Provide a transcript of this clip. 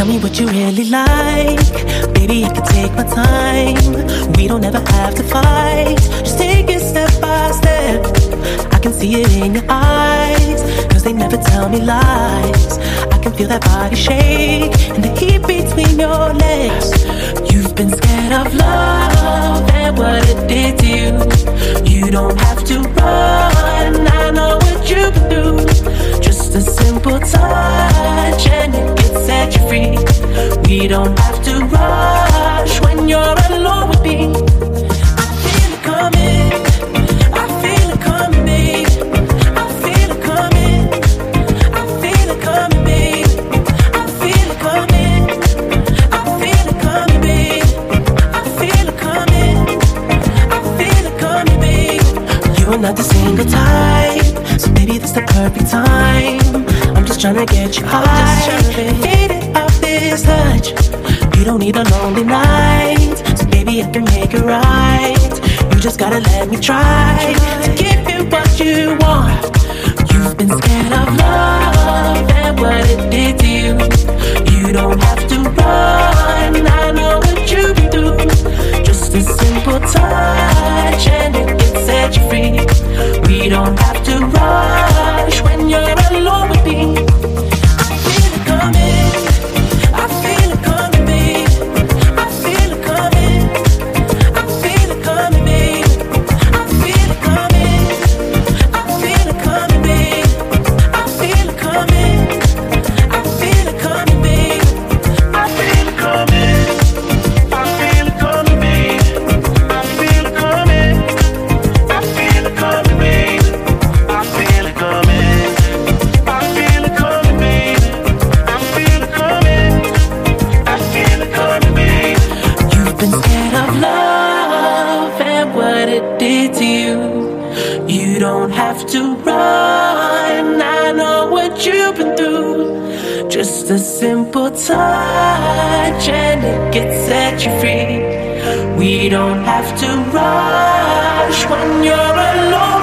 me what you really like. Baby, I can take my time. We don't ever have to fight. Just take it step by step. I can see it in your eyes, cause they never tell me lies. I can feel that body shake and the heat between your legs. You've been scared of love and what it did to you. You don't have to run, I know what you can do. Just a simple touch and it can set you free. We don't have to rush when you're alone with me. I feel it coming, I feel it coming, babe. I feel it coming, I feel it coming, babe. I feel it coming, I feel it coming, babe. I feel it coming, I feel it coming, babe. You are not the single type, so baby this the perfect time. I'm just tryna get you high, faded off this touch. You don't need a lonely night, so baby I can make it right. You just gotta let me try to give you what you want. You've been scared of love and what it did to you. You don't have to run, I know what you can do. Just a simple touch and it can set you free. We don't have to rush when you're alone with me. I feel it coming, I feel it coming, babe. I feel it coming, I feel it coming, babe. I feel it coming, I feel it coming, babe. I feel it coming, I feel it coming, babe. I feel it coming, I feel it coming, babe. I feel it coming, I feel it coming, babe. I feel it coming, I feel it coming, babe. I feel it coming, I feel it coming, babe. You've been scared of love and what it did to you. You don't have to run, I know what you've been through. Just a simple touch and it can set you free. We don't have to rush when you're alone.